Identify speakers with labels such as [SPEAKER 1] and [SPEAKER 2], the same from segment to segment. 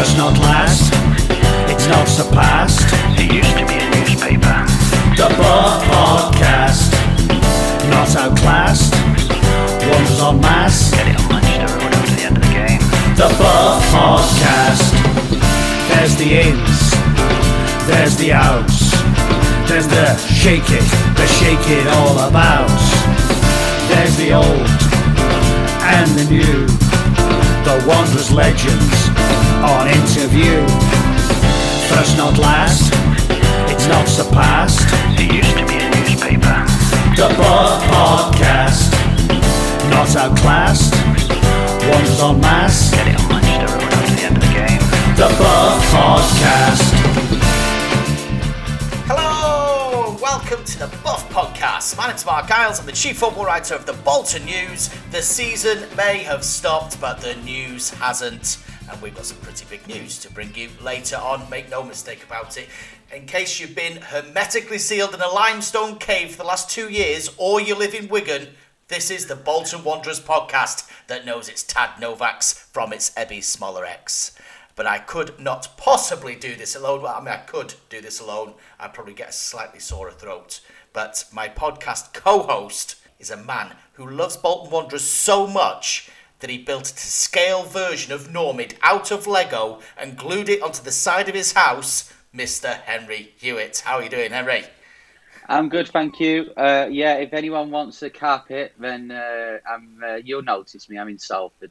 [SPEAKER 1] First not last, it's not surpassed.
[SPEAKER 2] It used to be a newspaper.
[SPEAKER 1] The Buff Podcast, not outclassed. Wonders en masse.
[SPEAKER 2] Get it on Manchester Road after the end of the game.
[SPEAKER 1] The Buff Podcast. There's the ins, there's the outs, there's the shake it all about. There's the old and the new, the Wanderers legends on interview. First not last, it's not surpassed.
[SPEAKER 2] It used to be a newspaper.
[SPEAKER 1] The Buff Podcast, not outclassed. Wonders en masse.
[SPEAKER 2] Get it on Manchester Road after the end of the game.
[SPEAKER 1] The Buff Podcast.
[SPEAKER 3] Hello, welcome to the Buff Podcast. My name's Mark Giles, I'm the chief football writer of the Bolton News. The season may have stopped, but the news hasn't. And we've got some pretty big news to bring you later on, make no mistake about it. In case you've been hermetically sealed in a limestone cave for the last 2 years, or you live in Wigan, this is the Bolton Wanderers podcast that knows its Tad Novaks from its Ebby Smolarx. But I could not possibly do this alone. Well, I mean, I could do this alone. I'd probably get a slightly sore throat. But my podcast co-host is a man who loves Bolton Wanderers so much that he built a to-scale version of Normid out of Lego and glued it onto the side of his house, Mr. Henry Hewitt. How are you doing, Henry?
[SPEAKER 4] I'm good, thank you. If anyone wants a carpet, then you'll notice me. I'm in Salford.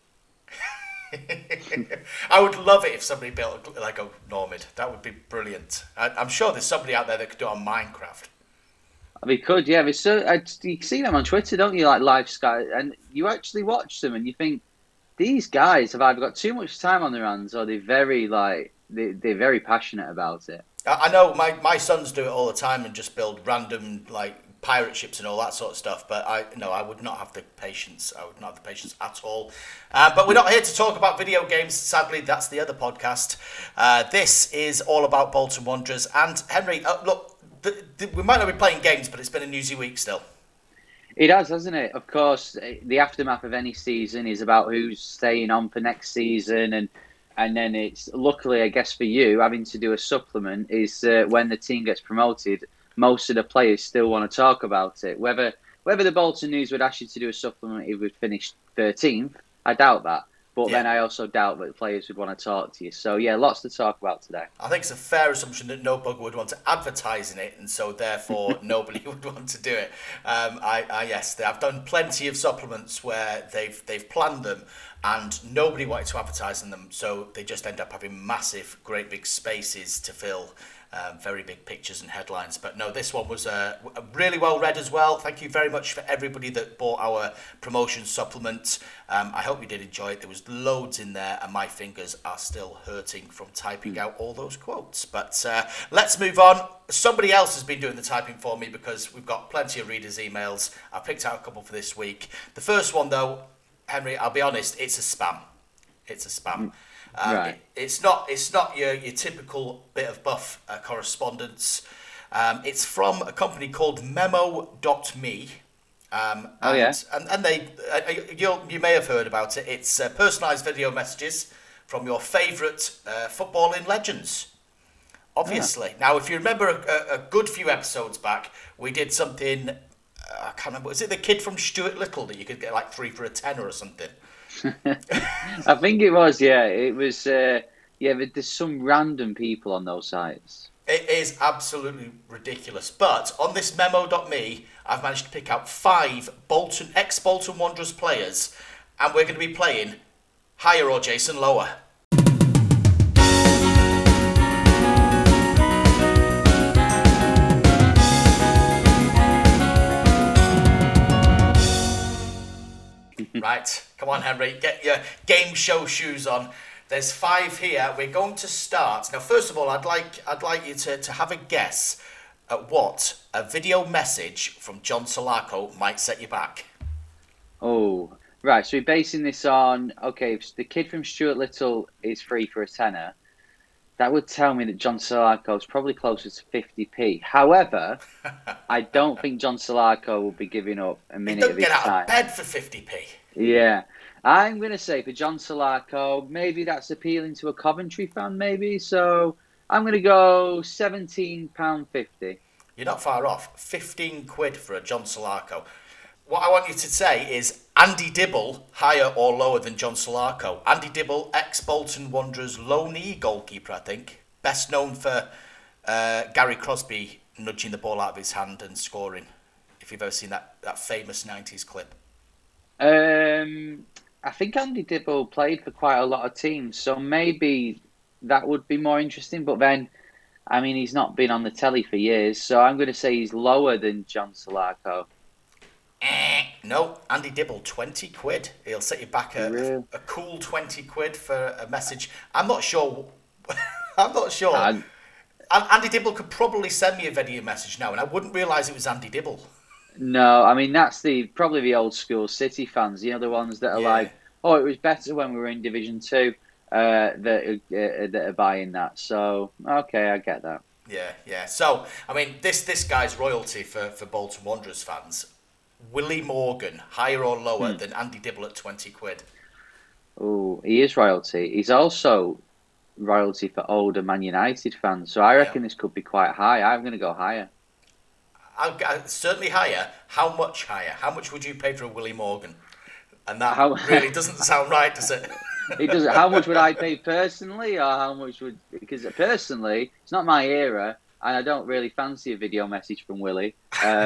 [SPEAKER 3] I would love it if somebody built a Lego Normid. That would be brilliant. I'm sure there's somebody out there that could do it on Minecraft.
[SPEAKER 4] We could, yeah. You see them on Twitter, don't you? Like Live Sky, and you actually watch them, and you think these guys have either got too much time on their hands, or they're very they're very passionate about it.
[SPEAKER 3] I know my sons do it all the time and just build random pirate ships and all that sort of stuff. But I would not have the patience. I would not have the patience at all. But we're not here to talk about video games. Sadly, that's the other podcast. This is all about Bolton Wanderers. And Henry, look. We might not be playing games, but it's been a newsy week still.
[SPEAKER 4] It has, hasn't it? Of course, the aftermath of any season is about who's staying on for next season, and then it's luckily, I guess, for you having to do a supplement is when the team gets promoted. Most of the players still want to talk about it. Whether the Bolton News would ask you to do a supplement if we'd finished 13th, I doubt that. But then I also doubt that players would want to talk to you. So, yeah, lots to talk about today.
[SPEAKER 3] I think it's a fair assumption that no bugger would want to advertise in it, and so therefore nobody would want to do it. Yes, I've done plenty of supplements where they've planned them and nobody wanted to advertise in them, so they just end up having massive, great big spaces to fill. Very big pictures and headlines. But no, this one was really well read as well. Thank you very much for everybody that bought our promotion supplement. I hope you did enjoy it. There was loads in there and my fingers are still hurting from typing out all those quotes. But let's move on. Somebody else has been doing the typing for me because we've got plenty of readers' emails. I picked out a couple for this week. The first one though, Henry, I'll be honest, it's a spam. It's a spam.
[SPEAKER 4] Right.
[SPEAKER 3] It's not your typical bit of Buff correspondence. It's from a company called Memo.me. And they you may have heard about it. It's personalised video messages from your favourite footballing legends. Obviously. Yeah. Now, if you remember a good few episodes back, we did something. I can't remember. Was it the kid from Stuart Little that you could get like 3 for a tenner or something?
[SPEAKER 4] I think it was, yeah. It was, there's some random people on those sites.
[SPEAKER 3] It is absolutely ridiculous. But on this Memo.me, I've managed to pick out 5 ex-Bolton Wanderers players, and we're going to be playing higher or Jason lower. Right, come on, Henry, get your game show shoes on. There's 5 here. We're going to start. Now, first of all, I'd like you to have a guess at what a video message from John Solarco might set you back.
[SPEAKER 4] Oh, right. So we're basing this on, okay, if the kid from Stuart Little is 3 for a tenner, that would tell me that John Solarco is probably closer to 50p. However, I don't think John Solarco will be giving up a minute of his time.
[SPEAKER 3] He doesn't get out of bed for 50p.
[SPEAKER 4] Yeah. I'm going to say for John Solarco, maybe that's appealing to a Coventry fan, maybe. So I'm going to go £17.50.
[SPEAKER 3] You're not far off. 15 quid for a John Solarco. What I want you to say is Andy Dibble, higher or lower than John Solarco? Andy Dibble, ex-Bolton Wanderers loanee goalkeeper, I think. Best known for Gary Crosby nudging the ball out of his hand and scoring. If you've ever seen that famous 90s clip.
[SPEAKER 4] I think Andy Dibble played for quite a lot of teams, so maybe that would be more interesting. But then, I mean, he's not been on the telly for years, so I'm going to say he's lower than John Solarco.
[SPEAKER 3] No, Andy Dibble, 20 quid. He'll set you back a cool 20 quid for a message. I'm not sure. Andy Dibble could probably send me a video message now, and I wouldn't realise it was Andy Dibble.
[SPEAKER 4] No, I mean, that's probably the old school City fans, the ones that are like, oh, it was better when we were in Division 2, that are buying that. So, okay, I get that.
[SPEAKER 3] Yeah. So, I mean, this guy's royalty for Bolton Wanderers fans. Willie Morgan, higher or lower than Andy Dibble at 20 quid?
[SPEAKER 4] Oh, he is royalty. He's also royalty for older Man United fans. So I reckon this could be quite high. I'm going to go higher.
[SPEAKER 3] Certainly higher. How much higher? How much would you pay for a Willie Morgan? And that really doesn't sound right, does it?
[SPEAKER 4] It doesn't. How much would I pay personally, or how much would? Because personally, it's not my era, and I don't really fancy a video message from Willie.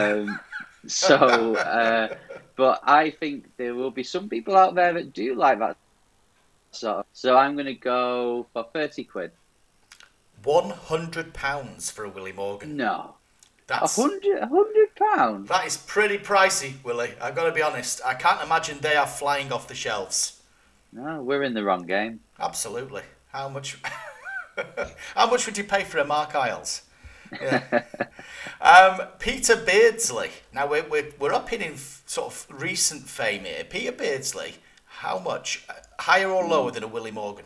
[SPEAKER 4] But I think there will be some people out there that do like that. So I'm going to go for 30 quid.
[SPEAKER 3] £100 for a Willie Morgan.
[SPEAKER 4] No.
[SPEAKER 3] That's
[SPEAKER 4] £100?
[SPEAKER 3] That is pretty pricey, Willie. I've got to be honest. I can't imagine they are flying off the shelves.
[SPEAKER 4] No, we're in the wrong game.
[SPEAKER 3] Absolutely. How much? How much would you pay for a Mark Isles? Yeah. Peter Beardsley. Now we're up in sort of recent fame here. Peter Beardsley. How much? Higher or lower than a Willie Morgan?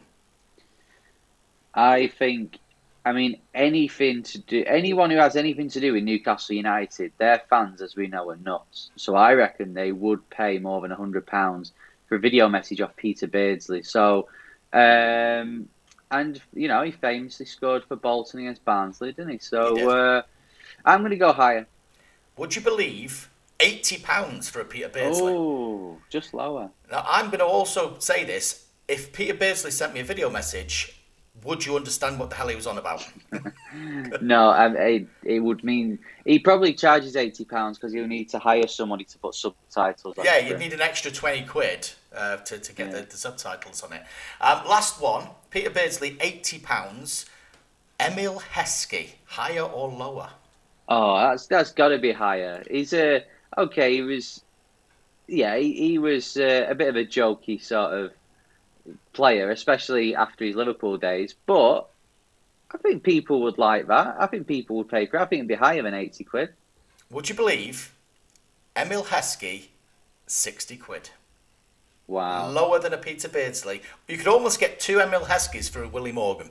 [SPEAKER 4] I think. I mean, anyone who has anything to do with Newcastle United, their fans, as we know, are nuts. So I reckon they would pay more than £100 for a video message off Peter Beardsley. So, and he famously scored for Bolton against Barnsley, didn't he? So I'm going to go higher.
[SPEAKER 3] Would you believe £80 for a Peter Beardsley?
[SPEAKER 4] Oh, just lower.
[SPEAKER 3] Now I'm going to also say this: if Peter Beardsley sent me a video message, would you understand what the hell he was on about?
[SPEAKER 4] No, it would mean he probably charges £80 because he'll need to hire somebody to put subtitles on.
[SPEAKER 3] Yeah, you'd need an extra 20 quid to get the subtitles on it. Last one, Peter Beardsley, £80. Emil Heskey, higher or lower?
[SPEAKER 4] Oh, that's got to be higher. He's he was a bit of a jokey sort of player, especially after his Liverpool days, but I think people would like that. I think people would pay for it. I think it'd be higher than 80 quid.
[SPEAKER 3] Would you believe Emil Heskey, 60 quid?
[SPEAKER 4] Wow.
[SPEAKER 3] Lower than a Peter Beardsley. You could almost get two Emil Heskeys for a Willie Morgan.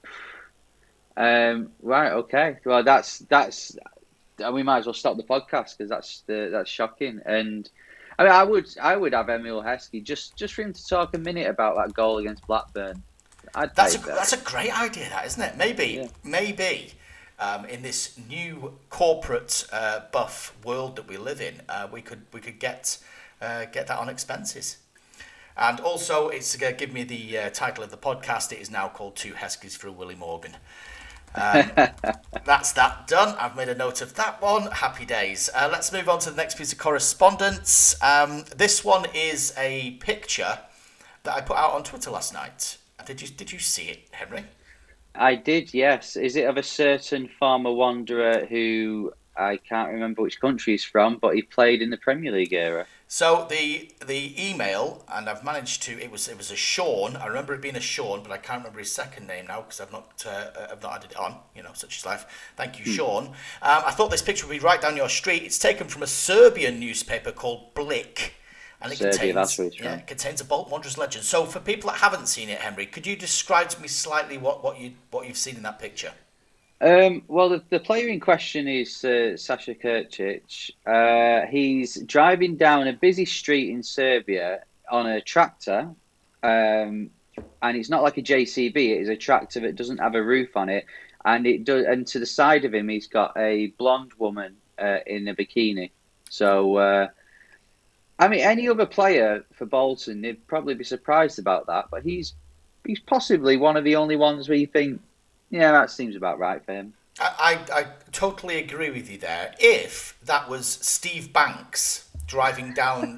[SPEAKER 4] Right, okay. Well, that's we might as well stop the podcast because that's shocking. And I mean, I would have Emil Heskey just for him to talk a minute about that goal against Blackburn.
[SPEAKER 3] That's a great idea, that, isn't it? Maybe in this new corporate buff world that we live in, we could get that on expenses. And also, it's going to give me the title of the podcast. It is now called Two Heskies for a Willie Morgan. That's that done. I've made a note of that one. Happy days. Let's move on to the next piece of correspondence. This one is a picture that I put out on Twitter last night. Did you see it, Henry?
[SPEAKER 4] I did, yes. Is it of a certain former Wanderer who I can't remember which country he's from, but he played in the Premier League era? So
[SPEAKER 3] the email, and I've managed to. It was a Sean. I remember it being a Sean, but I can't remember his second name now because I've not added it on. Such is life. Thank you, Sean. I thought this picture would be right down your street. It's taken from a Serbian newspaper called Blik. And it contains a Bolton Wanderers legend. So for people that haven't seen it, Henry, could you describe to me slightly what you've seen in that picture?
[SPEAKER 4] Well, the player in question is Sasha Kirčić. He's driving down a busy street in Serbia on a tractor, and it's not like a JCB. It is a tractor that doesn't have a roof on it, and it does. And to the side of him, he's got a blonde woman in a bikini. So, I mean, any other player for Bolton, they'd probably be surprised about that. But he's possibly one of the only ones where you think, yeah, that seems about right for him.
[SPEAKER 3] I totally agree with you there. If that was Steve Banks driving down,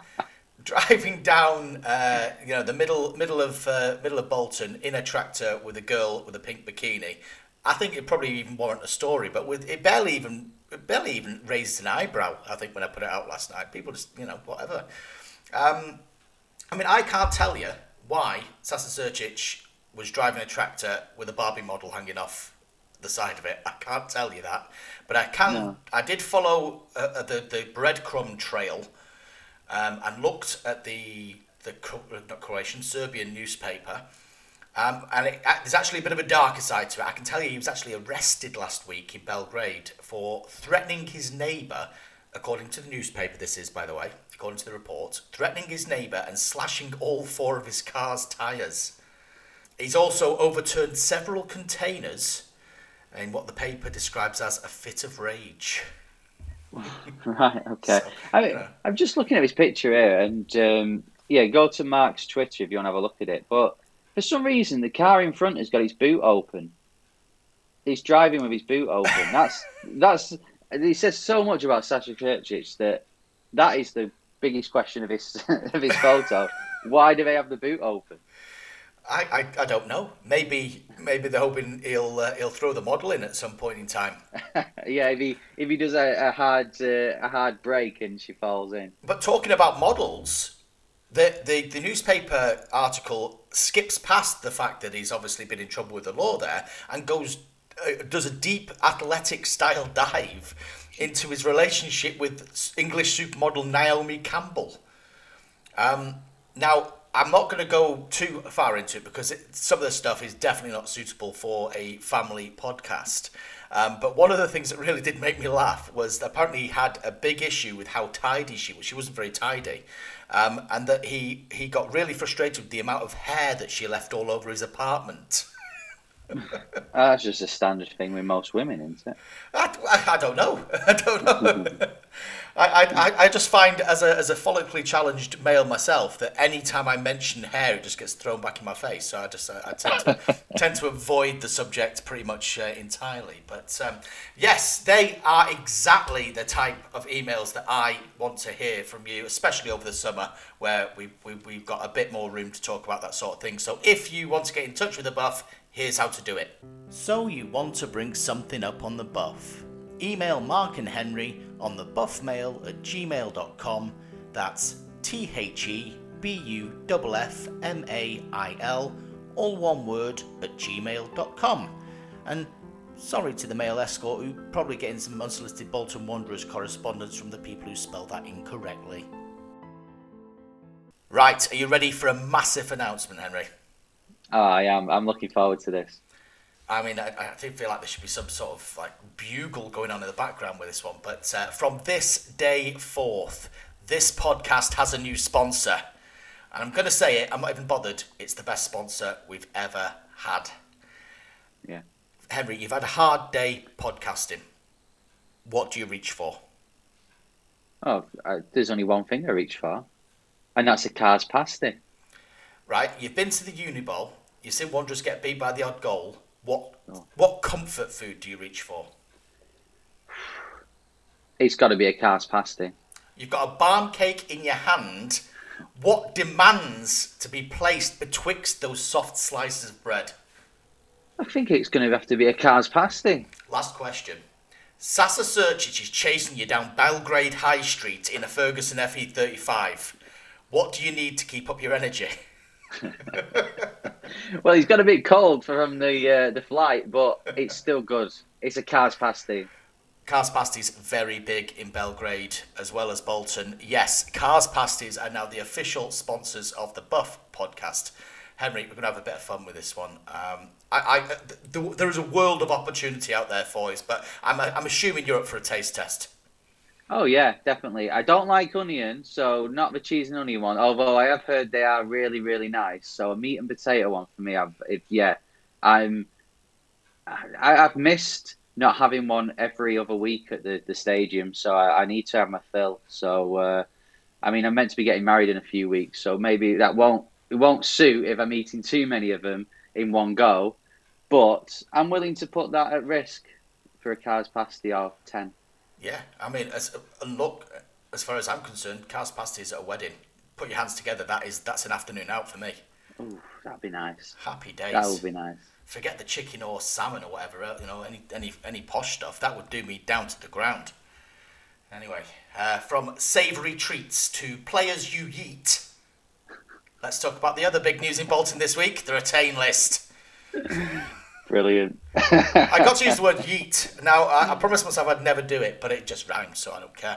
[SPEAKER 3] the middle of Bolton in a tractor with a girl with a pink bikini, I think it'd probably even warrant a story. But with it barely even raised an eyebrow. I think when I put it out last night, people just whatever. I mean, I can't tell you why Sasa Sercic was driving a tractor with a Barbie model hanging off the side of it. I can't tell you that, but I can. No. I did follow the breadcrumb trail, and looked at the Serbian newspaper, and there's actually a bit of a darker side to it. I can tell you, he was actually arrested last week in Belgrade for threatening his neighbour, according to the newspaper. This is, by the way, according to the report, threatening his neighbour and slashing all 4 of his car's tyres. He's also overturned several containers in what the paper describes as a fit of rage.
[SPEAKER 4] Right, okay. So, I'm just looking at his picture here, and go to Mark's Twitter if you want to have a look at it. But for some reason, the car in front has got its boot open. He's driving with his boot open. That's. He says so much about Sasa Sercic that is the biggest question of his photo. Why do they have the boot open?
[SPEAKER 3] I don't know. Maybe they're hoping he'll throw the model in at some point in time.
[SPEAKER 4] Yeah, if he does a hard break and she falls in.
[SPEAKER 3] But talking about models, the newspaper article skips past the fact that he's obviously been in trouble with the law there and does a deep athletic style dive into his relationship with English supermodel Naomi Campbell. Now, I'm not going to go too far into it because some of the stuff is definitely not suitable for a family podcast. But one of the things that really did make me laugh was that apparently he had a big issue with how tidy she was. She wasn't very tidy. And that he got really frustrated with the amount of hair that she left all over his apartment.
[SPEAKER 4] That's just a standard thing with most women, isn't it?
[SPEAKER 3] I don't know. I just find as a follically challenged male myself that any time I mention hair, it just gets thrown back in my face. So I tend to avoid the subject pretty much entirely. But yes, they are exactly the type of emails that I want to hear from you, especially over the summer where we've got a bit more room to talk about that sort of thing. So if you want to get in touch with the Buff, here's how to do it. So you want to bring something up on the Buff? Email Mark and Henry on thebuffmail@gmail.com. That's THEBUFFMAIL, all one word, @gmail.com. And sorry to the mail escort who probably getting some unsolicited Bolton Wanderers correspondence from the people who spelled that incorrectly. Right, are you ready for a massive announcement, Henry?
[SPEAKER 4] Oh, I am. I'm looking forward to this.
[SPEAKER 3] I mean, I do feel like there should be some sort of like bugle going on in the background with this one. But from this day forth, this podcast has a new sponsor. And I'm going to say it, I'm not even bothered. It's the best sponsor we've ever had.
[SPEAKER 4] Yeah.
[SPEAKER 3] Henry, you've had a hard day podcasting. What do you reach for?
[SPEAKER 4] Oh, there's only one thing I reach for. And that's a car's pasty.
[SPEAKER 3] Right, you've been to the Uni Bowl. You've seen Wanderers get beat by the odd goal. What comfort food do you reach for?
[SPEAKER 4] It's got to be a car's pasty.
[SPEAKER 3] You've got a barn cake in your hand. What demands to be placed betwixt those soft slices of bread?
[SPEAKER 4] I think it's going to have to be a car's pasty.
[SPEAKER 3] Last question. Sasa Sercic is chasing you down Belgrade High Street in a Ferguson FE35. What do you need to keep up your energy?
[SPEAKER 4] Well, he's got a bit cold from the flight, but it's still good. It's a car's pasty.
[SPEAKER 3] Cars Pasties very big in Belgrade as well as Bolton. Yes, Cars Pasties are now the official sponsors of the Buff podcast. Henry, we're going to have a bit of fun with this one. There is a world of opportunity out there for us, but I'm assuming you're up for a taste test.
[SPEAKER 4] Oh yeah, definitely. I don't like onion, so not the cheese and onion one. Although I have heard they are really, really nice. So a meat and potato one for me. I'm I've missed not having one every other week at the stadium. So I need to have my fill. So I mean, I'm meant to be getting married in a few weeks, so maybe it won't suit if I'm eating too many of them in one go. But I'm willing to put that at risk for a car's pasty or 10.
[SPEAKER 3] Yeah, I mean, and look, as far as I'm concerned, cars pasties at a wedding. Put your hands together. That's an afternoon out for me.
[SPEAKER 4] Ooh, that'd be nice.
[SPEAKER 3] Happy
[SPEAKER 4] That
[SPEAKER 3] days.
[SPEAKER 4] would be nice.
[SPEAKER 3] Forget the chicken or salmon or whatever. Any posh stuff that would do me down to the ground. Anyway, from savoury treats to players you yeet. Let's talk about the other big news in Bolton this week: the retain list.
[SPEAKER 4] Brilliant.
[SPEAKER 3] I got to use the word yeet. Now, I promised myself I'd never do it, but it just rhymes, so I don't care.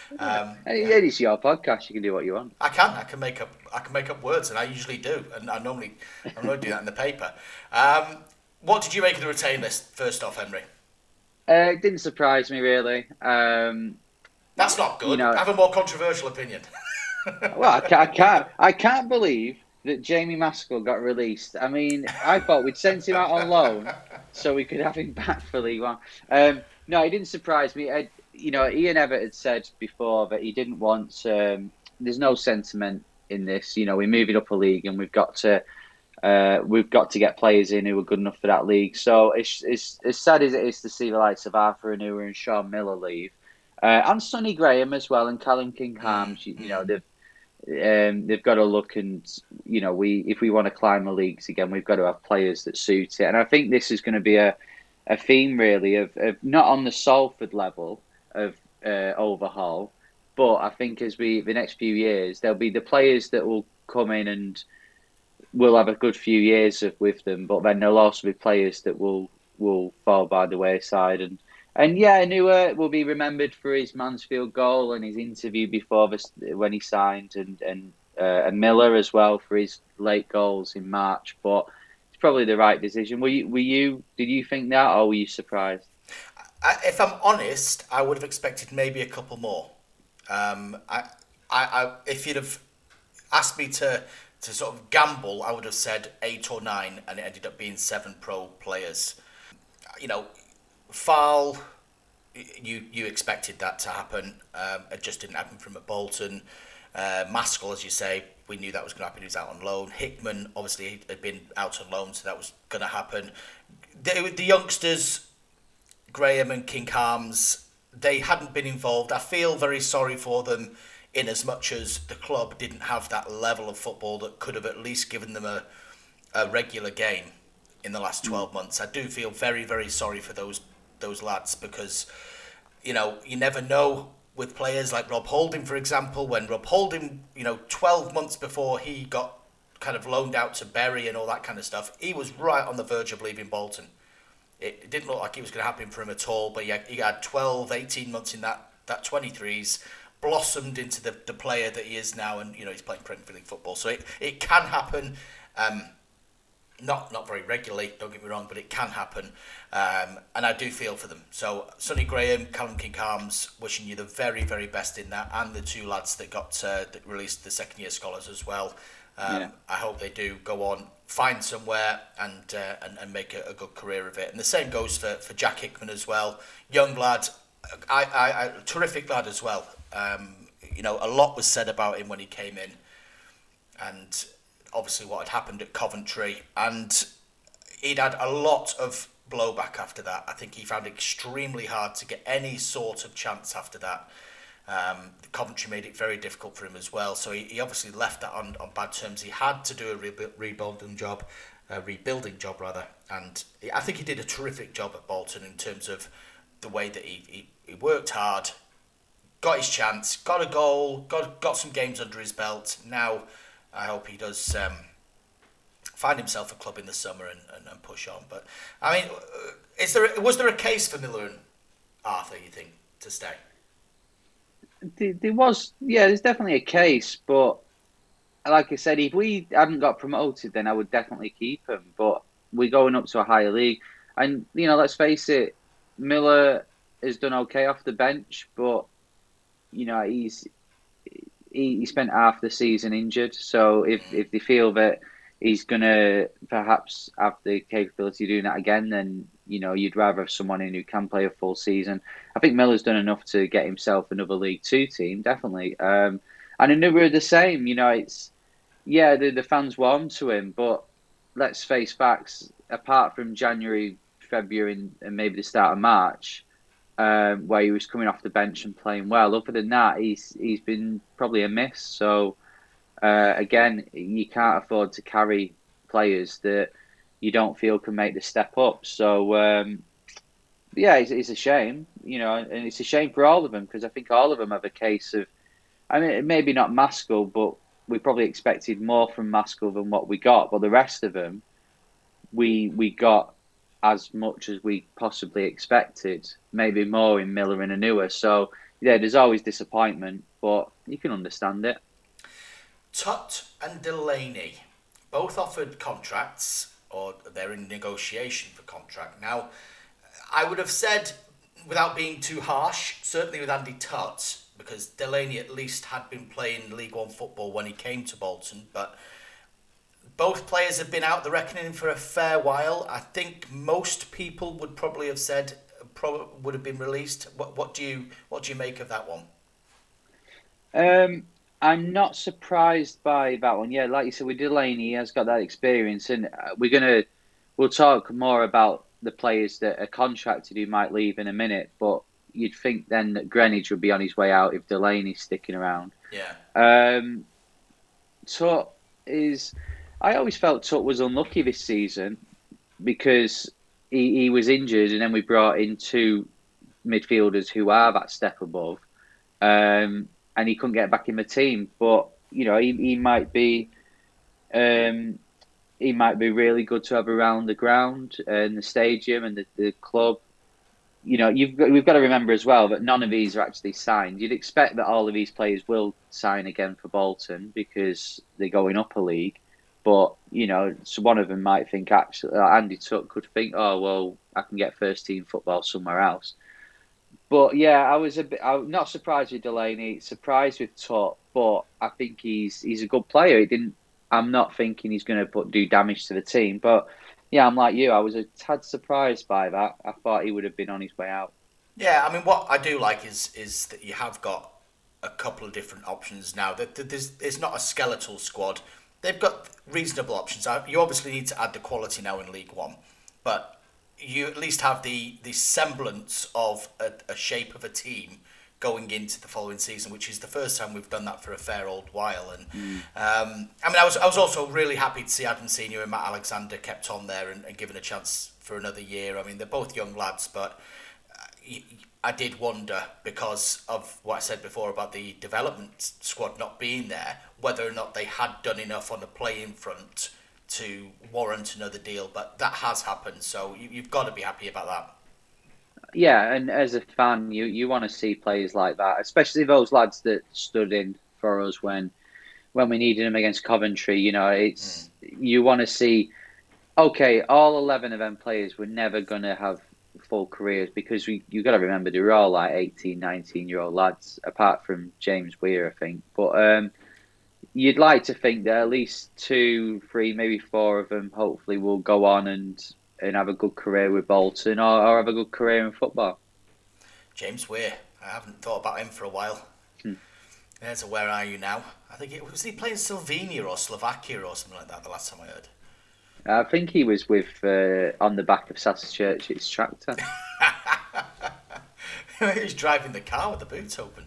[SPEAKER 4] It's your podcast. You can do what you want.
[SPEAKER 3] I can make up words, and I usually do, and I normally do that in the paper. What did you make of the retain list? First off, Henry.
[SPEAKER 4] It didn't surprise me really.
[SPEAKER 3] That's not good.
[SPEAKER 4] You know-
[SPEAKER 3] Have a more controversial opinion.
[SPEAKER 4] Well, I can't believe that Jamie Maskell got released. I mean, I thought we'd sent him out on loan so we could have him back for League One. No, it didn't surprise me. Ian Evatt had said before that he didn't want. There's no sentiment in this. We're moving up a league, and we've got to get players in who are good enough for that league. So it's as sad as it is to see the likes of Arthur Anua and Sean Miller leave, and Sonny Graham as well, and Callum King-Harms. They've got to look, and if we want to climb the leagues again, we've got to have players that suit it. And I think this is going to be a theme really of not on the Salford level of overhaul, but I think the next few years there'll be the players that will come in and we'll have a good few years with them, but then there'll also be players that will fall by the wayside. And yeah, Anua will be remembered for his Mansfield goal and his interview before when he signed, and Miller as well for his late goals in March. But it's probably the right decision. Did you think that, or were you surprised?
[SPEAKER 3] If I'm honest, I would have expected maybe a couple more. If you'd have asked me to sort of gamble, I would have said 8 or 9, and it ended up being 7 pro players. Fall, you expected that to happen. It just didn't happen from a Bolton. Maskell, as you say, we knew that was going to happen. He was out on loan. Hickman, obviously, had been out on loan, so that was going to happen. The youngsters, Graham and King-Harms, they hadn't been involved. I feel very sorry for them in as much as the club didn't have that level of football that could have at least given them a regular game in the last 12 months. I do feel very, very sorry for those lads because, you never know with players like Rob Holding, for example, when Rob Holding, 12 months before he got kind of loaned out to Bury and all that kind of stuff, he was right on the verge of leaving Bolton. It didn't look like it was going to happen for him at all, but he had 12, 18 months in that 23s, blossomed into the player that he is now, and he's playing Premier League football. So it can happen, not very regularly, don't get me wrong, but it can happen, and I do feel for them. So Sonny Graham, Callum King-Harms, wishing you the very, very best in that, and the 2 lads that got that released, the second year scholars as well. I hope they do go on, find somewhere, and make a good career of it. And the same goes for Jack Hickman as well. Young lad, I terrific lad as well. A lot was said about him when he came in, and obviously what had happened at Coventry, and he'd had a lot of blowback after that. I think he found it extremely hard to get any sort of chance after that. Coventry made it very difficult for him as well, so he obviously left that on bad terms. He had to do a rebuilding job, and I think he did a terrific job at Bolton in terms of the way that he worked hard, got his chance, got a goal, got some games under his belt. Now I hope he does find himself a club in the summer and push on. But I mean, was there a case for Miller and Arthur, you think, to stay?
[SPEAKER 4] There was, there's definitely a case, but like I said, if we hadn't got promoted, then I would definitely keep him. But we're going up to a higher league, and let's face it, Miller has done okay off the bench, but he spent half the season injured. So if they feel that he's going to perhaps have the capability of doing that again, then you'd rather have someone in who can play a full season. I think Miller's done enough to get himself another League Two team, definitely. And another the same. It's the fans were on to him, but let's face facts. Apart from January, February, and maybe the start of March, where he was coming off the bench and playing well. Other than that, he's been probably a miss. So again, you can't afford to carry players that you don't feel can make the step up. So it's a shame, and it's a shame for all of them because I think all of them have a case of. I mean, maybe not Maskell, but we probably expected more from Maskell than what we got. But the rest of them, we got as much as we possibly expected, maybe more in Miller and Anua. So, there's always disappointment, but you can understand it.
[SPEAKER 3] Tutt and Delaney, both offered contracts, or they're in negotiation for contract. Now, I would have said, without being too harsh, certainly with Andy Tutt, because Delaney at least had been playing League One football when he came to Bolton, but both players have been out the reckoning for a fair while. I think most people would probably have said would have been released. What do you make of that one?
[SPEAKER 4] I'm not surprised by that one. Yeah, like you said, with Delaney, he has got that experience, and we'll talk more about the players that are contracted who might leave in a minute. But you'd think then that Greenwich would be on his way out if Delaney's sticking around.
[SPEAKER 3] Yeah.
[SPEAKER 4] Tutt is. I always felt Tutt was unlucky this season because he was injured, and then we brought in two midfielders who are that step above, and he couldn't get back in the team. But he might be really good to have around the ground and the stadium and the club. We've got to remember as well that none of these are actually signed. You'd expect that all of these players will sign again for Bolton because they're going up a league. But, so one of them might think, actually, Andy Tutt could think, oh, well, I can get first team football somewhere else. But, I was not surprised with Delaney, surprised with Tutt, but I think he's a good player. I'm not thinking he's going to do damage to the team. But, I'm like you. I was a tad surprised by that. I thought he would have been on his way out. Yeah,
[SPEAKER 3] I mean, what I do like is that you have got a couple of different options now. There's not a skeletal squad. They've got reasonable options. You obviously need to add the quality now in League One, but you at least have the semblance of a shape of a team going into the following season, which is the first time we've done that for a fair old while. And I was also really happy to see Adam Senior and Matt Alexander kept on there and given a chance for another year. I mean, they're both young lads, but I did wonder, because of what I said before about the development squad not being there, whether or not they had done enough on the playing front to warrant another deal. But that has happened, so you've got to be happy about that.
[SPEAKER 4] Yeah, and as a fan, you want to see players like that, especially those lads that stood in for us when we needed them against Coventry. You want to see, okay, all 11 of them players were never going to have full careers because you've got to remember they were all like 18, 19-year-old lads, apart from James Weir, I think. But you'd like to think that at least 2, 3, maybe 4 of them hopefully will go on and have a good career with Bolton or have a good career in football.
[SPEAKER 3] James Weir, I haven't thought about him for a while. There's a where are you now? I think was he playing Slovenia or Slovakia or something like that the last time I heard?
[SPEAKER 4] I think he was with on the back of Sasa Church's tractor.
[SPEAKER 3] He's driving the car with the boots open.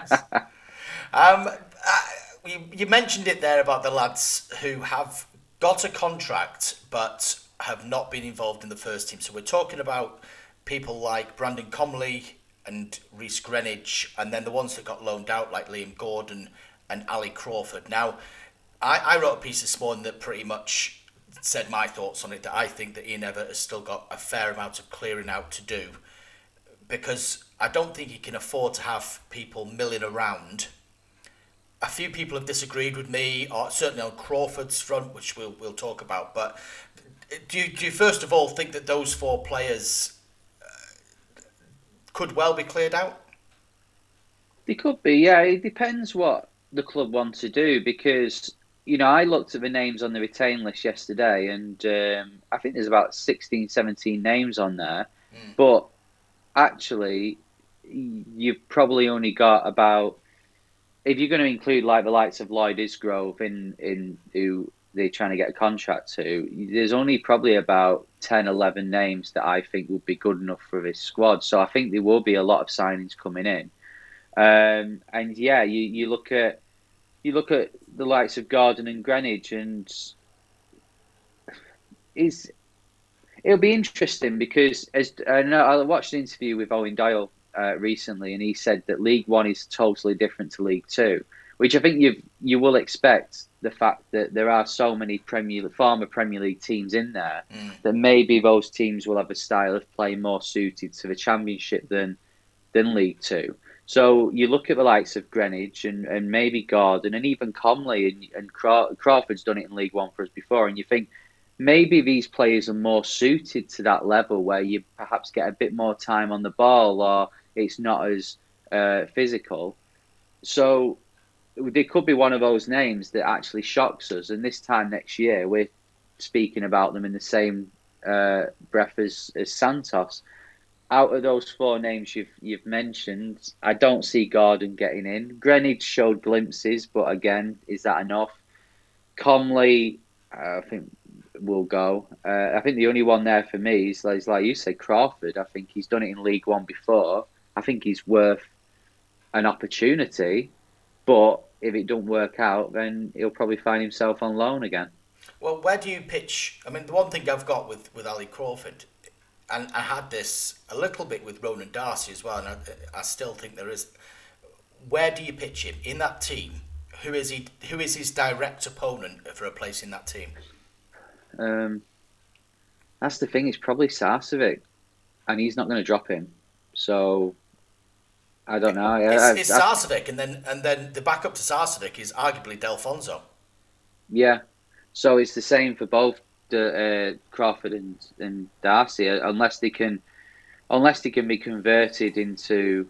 [SPEAKER 3] You mentioned it there about the lads who have got a contract but have not been involved in the first team. So we're talking about people like Brandon Comley and Rhys Greenwich, and then the ones that got loaned out like Liam Gordon and Ali Crawford. Now, I wrote a piece this morning that pretty much said my thoughts on it, that I think that Ian Evatt has still got a fair amount of clearing out to do, because I don't think he can afford to have people milling around. A few people have disagreed with me, or certainly on Crawford's front, which we'll talk about. But do you first of all think that those 4 players could well be cleared out?
[SPEAKER 4] They could be, yeah. It depends what the club want to do because, I looked at the names on the retain list yesterday and I think there's about 16, 17 names on there. But actually, you've probably only got about, if you're going to include like the likes of Lloyd Isgrove in who they're trying to get a contract to, there's only probably about 10, 11 names that I think would be good enough for this squad. So I think there will be a lot of signings coming in. And yeah, you look at the likes of Gordon and Greenwich, and it'll be interesting because as I know, I watched an interview with Owen Doyle recently, and he said that League One is totally different to League Two, which I think you will expect the fact that there are so many former Premier League teams in there that maybe those teams will have a style of play more suited to the Championship than League Two. So you look at the likes of Greenwich and maybe Gordon and even Comley and Crawford's done it in League One for us before, and you think maybe these players are more suited to that level where you perhaps get a bit more time on the ball or it's not as physical. So they could be one of those names that actually shocks us, and this time next year we're speaking about them in the same breath as Santos. Out of those four names you've mentioned, I don't see Gordon getting in. Greenwich showed glimpses, but again, is that enough? Comley, I think, will go. I think the only one there for me is like you say, Crawford. I think he's done it in League One before. I think he's worth an opportunity, but if it don't work out, then he'll probably find himself on loan again.
[SPEAKER 3] Well, where do you pitch? I mean, the one thing I've got with Ali Crawford, and I had this a little bit with Ronan Darcy as well, and I still think there is. Where do you pitch him in that team? Who is he? Who is his direct opponent for a place in that team?
[SPEAKER 4] That's the thing. It's probably Sarcevic, and he's not going to drop him. So I don't know.
[SPEAKER 3] It's Sarcevic, and then the backup to Sarcevic is arguably Delfonso.
[SPEAKER 4] Yeah. So it's the same for both Crawford and Darcy, unless they can be converted into.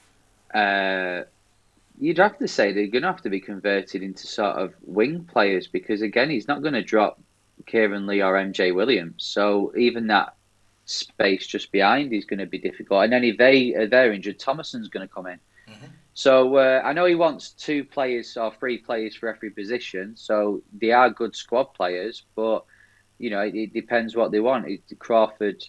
[SPEAKER 4] You'd have to say they're going to have to be converted into sort of wing players because again, he's not going to drop Kieran Lee or MJ Williams. So even that space just behind is going to be difficult. And then if they're injured, Thomason's going to come in. Mm-hmm. So I know he wants 2 players or 3 players for every position. So they are good squad players, but it depends what they want. Crawford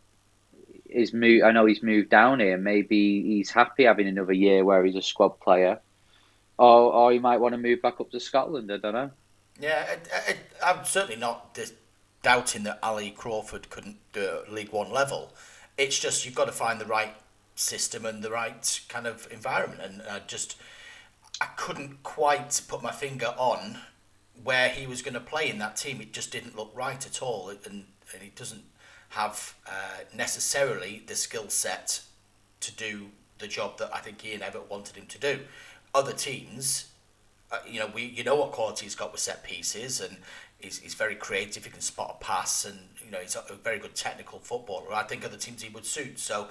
[SPEAKER 4] is moved. I know he's moved down here. Maybe he's happy having another year where he's a squad player, or he might want to move back up to Scotland. I don't know.
[SPEAKER 3] Yeah, I'm certainly not doubting that Ali Crawford couldn't do it League One level. It's just you've got to find the right system and the right kind of environment, and I couldn't quite put my finger on where he was going to play in that team. It just didn't look right at all, and he doesn't have necessarily the skill set to do the job that I think Ian Evatt wanted him to do. Other teams, you know what quality he's got with set pieces, and he's very creative. He can spot a pass, and he's a very good technical footballer. I think other teams he would suit. So,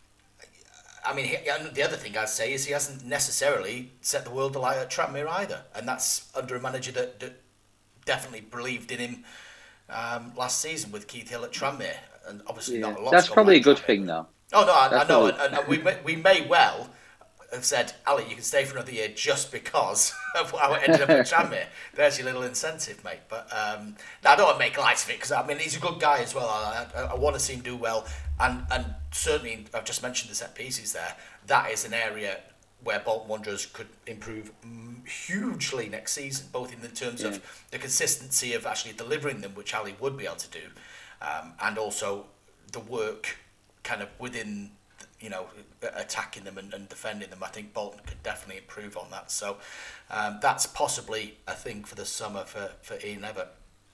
[SPEAKER 3] I mean, the other thing I'd say is he hasn't necessarily set the world alight at Tranmere either, and that's under a manager that definitely believed in him last season with Keith Hill at Tranmere, and obviously not a lot.
[SPEAKER 4] That's probably a good thing, though.
[SPEAKER 3] Oh no, I know, and we may well have said, Ali, you can stay for another year just because of how it ended up at Tranmere. There's your little incentive, mate. But I don't want to make light of it because I mean he's a good guy as well. I want to see him do well, and certainly I've just mentioned the set pieces there. That is an area where Bolton Wanderers could improve hugely next season, both in the terms of the consistency of actually delivering them, which Ali would be able to do, and also the work kind of within, attacking them and defending them. I think Bolton could definitely improve on that. So that's possibly a thing for the summer for Ian Evatt.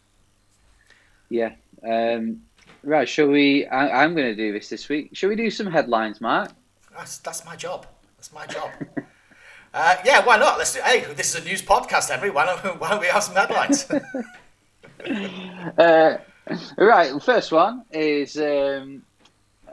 [SPEAKER 4] Yeah. Right, shall we... I'm going to do this week. Shall we do some headlines, Mark?
[SPEAKER 3] That's my job. That's my job. Yeah, why not? Let's do. Hey, this is a news podcast, Henry. Why don't we have some headlines?
[SPEAKER 4] Right, the first one is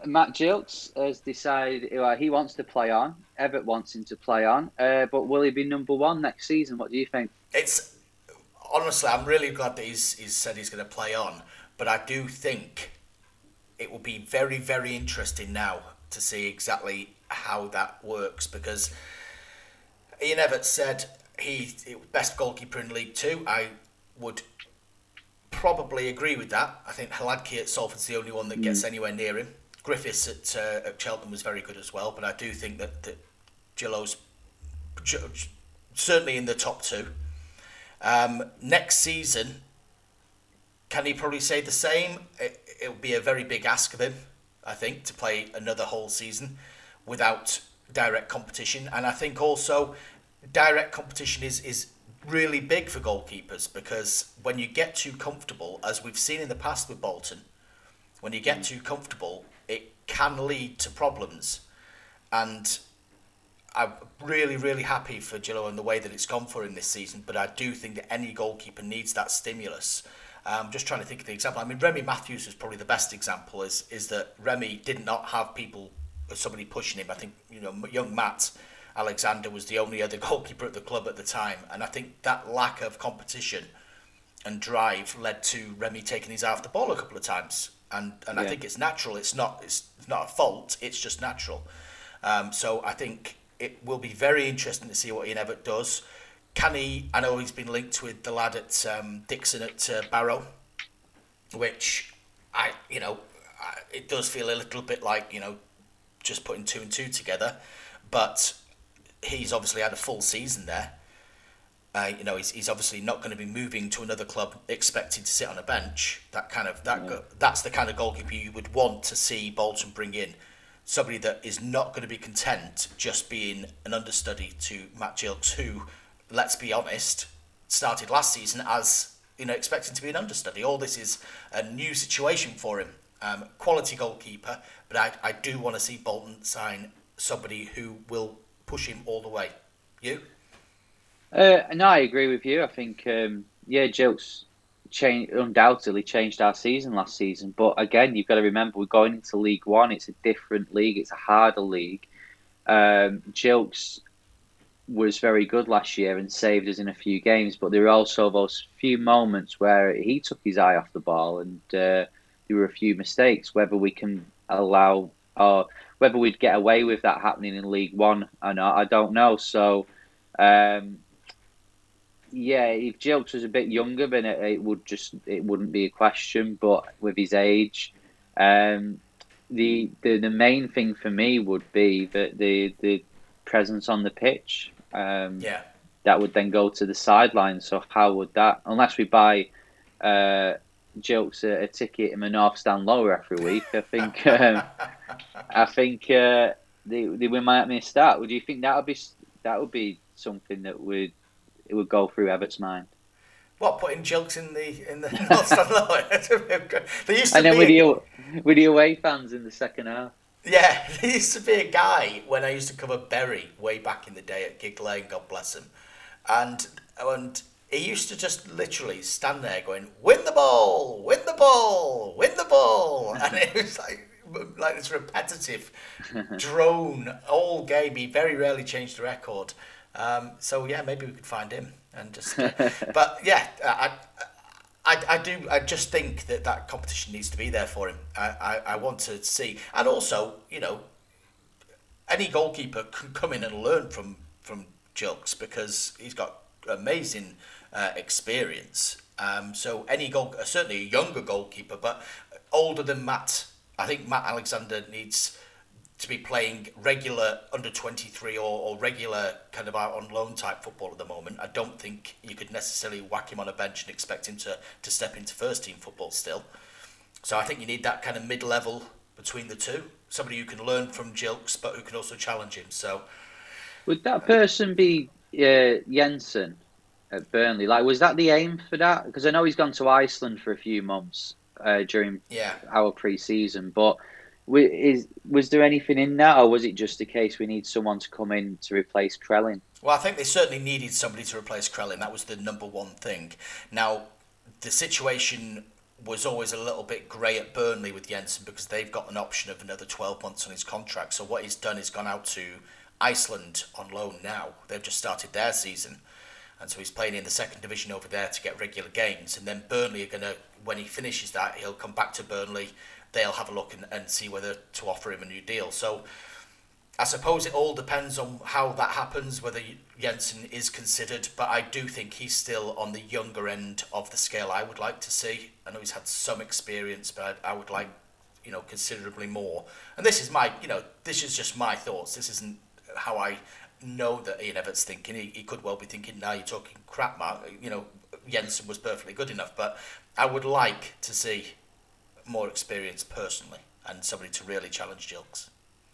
[SPEAKER 4] Matt Gilks has decided he wants to play on. Everett wants him to play on. But will he be number one next season? What do you think?
[SPEAKER 3] It's honestly, I'm really glad that he's said he's going to play on, but I do think it will be very, very interesting now to see exactly how that works, because Ian Everett said he's best goalkeeper in League Two. I would probably agree with that. I think Hladky at Salford's the only one that gets anywhere near him. Griffiths at Cheltenham was very good as well, but I do think that Gillo's certainly in the top two. Next season, can he probably say the same? It will be a very big ask of him, I think, to play another whole season without direct competition. And I think also direct competition is really big for goalkeepers, because when you get too comfortable, as we've seen in the past with Bolton, when you get too comfortable, it can lead to problems. And I'm really, really happy for Gillo and the way that it's gone for him this season, but I do think that any goalkeeper needs that stimulus. I'm just trying to think of the example. I mean, Remy Matthews is probably the best example, is that Remy did not have somebody pushing him. I think, young Matt Alexander was the only other goalkeeper at the club at the time, and I think that lack of competition and drive led to Remy taking his eye off the ball a couple of times. And I think it's natural. It's not a fault. It's just natural. So I think it will be very interesting to see what Ian Everett does. Can he? I know he's been linked with the lad at Dixon at Barrow, which it does feel a little bit like just putting two and two together, but he's obviously had a full season there. He's obviously not going to be moving to another club expected to sit on a bench. That's the kind of goalkeeper you would want to see Bolton bring in. Somebody that is not going to be content just being an understudy to Matt Gilks, who, let's be honest, started last season as expecting to be an understudy. All this is a new situation for him. Quality goalkeeper, but I do want to see Bolton sign somebody who will push him all the way. You?
[SPEAKER 4] No, I agree with you. I think, Gilks undoubtedly changed our season last season. But again, you've got to remember, we're going into League One. It's a different league. It's a harder league. Gilks was very good last year and saved us in a few games, but there were also those few moments where he took his eye off the ball, and there were a few mistakes. Whether we can allow, or whether we'd get away with that happening in League One or not, I don't know. So, if Gilks was a bit younger, then it wouldn't be a question. But with his age, the main thing for me would be that the presence on the pitch. That would then go to the sideline. So how would that, unless we buy Gilks a ticket in the North Stand lower every week, I think we might miss that. Would you think that would be something that would go through Everett's mind?
[SPEAKER 3] What, putting Gilks in the North Stand lower? There used to
[SPEAKER 4] and then
[SPEAKER 3] be
[SPEAKER 4] with the away fans in the second half.
[SPEAKER 3] Yeah, there used to be a guy when I used to cover Bury way back in the day at Gig Lane, God bless him, and he used to just literally stand there going, "Win the ball, win the ball, win the ball," and it was like this repetitive drone all game. He very rarely changed the record. So maybe we could find him and just. But yeah, I just think that competition needs to be there for him. I want to see, and also, any goalkeeper can come in and learn from Gilks, because he's got amazing experience. So certainly a younger goalkeeper, but older than Matt. I think Matt Alexander needs to be playing regular under-23 or regular kind of out on loan type football at the moment. I don't think you could necessarily whack him on a bench and expect him to step into first team football still. So I think you need that kind of mid-level between the two. Somebody who can learn from Gilks but who can also challenge him. So
[SPEAKER 4] would that person be Jensen at Burnley? Was that the aim for that? Because I know he's gone to Iceland for a few months during our pre-season, but was there anything in that, or was it just a case we need someone to come in to replace Krellin?
[SPEAKER 3] Well, I think they certainly needed somebody to replace Krellin. That was the number one thing. Now, the situation was always a little bit grey at Burnley with Jensen because they've got an option of another 12 months on his contract. So what he's done is gone out to Iceland on loan now. They've just started their season. And so he's playing in the second division over there to get regular games. And then Burnley are going to, when he finishes that, he'll come back to Burnley. They'll have a look and see whether to offer him a new deal. So I suppose it all depends on how that happens, whether Jensen is considered. But I do think he's still on the younger end of the scale I would like to see. I know he's had some experience, but I would like, considerably more. And this is this is just my thoughts. This isn't how I know that Ian Everett's thinking. He could well be thinking, now you're talking crap, Mark. Jensen was perfectly good enough. But I would like to see more experience personally and somebody to really challenge Gilks.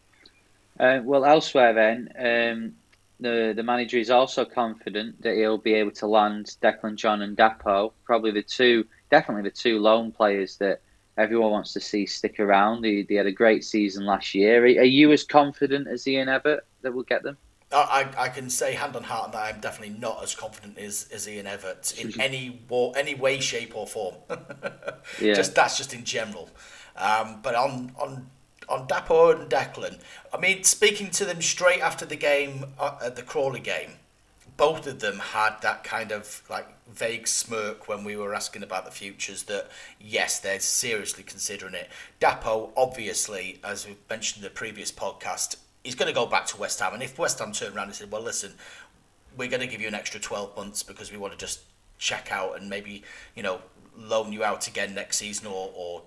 [SPEAKER 4] Well, elsewhere then, the manager is also confident that he'll be able to land Declan John and Dapo, definitely the two lone players that everyone wants to see stick around. They had a great season last year. Are you as confident as Ian Evatt that we'll get them?
[SPEAKER 3] I can say hand on heart that I'm definitely not as confident as Ian Evatt in any way, shape or form.
[SPEAKER 4] Yeah.
[SPEAKER 3] That's just in general. But on Dapo and Declan, I mean, speaking to them straight after the game, at the Crawley game, both of them had that kind of like vague smirk when we were asking about the futures that, yes, they're seriously considering it. Dapo, obviously, as we mentioned in the previous podcast, he's going to go back to West Ham. And if West Ham turned around and said, well, listen, we're going to give you an extra 12 months because we want to just check out and maybe, loan you out again next season or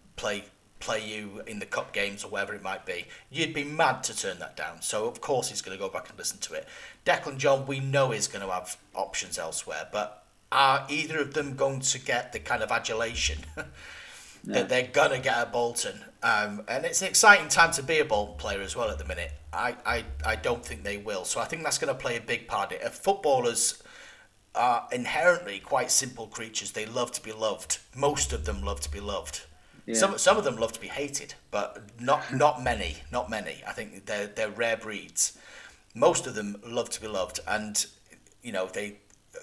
[SPEAKER 3] play you in the cup games or whatever it might be, you'd be mad to turn that down. So, of course, he's going to go back and listen to it. Declan John, we know is going to have options elsewhere, but are either of them going to get the kind of adulation that they're going to get at Bolton? And it's an exciting time to be a Bolton player as well at the minute. I don't think they will. So I think that's going to play a big part in it. Footballers are inherently quite simple creatures. They love to be loved. Most of them love to be loved. Yeah. Some of them love to be hated, but not many. Not many. I think they're rare breeds. Most of them love to be loved, and they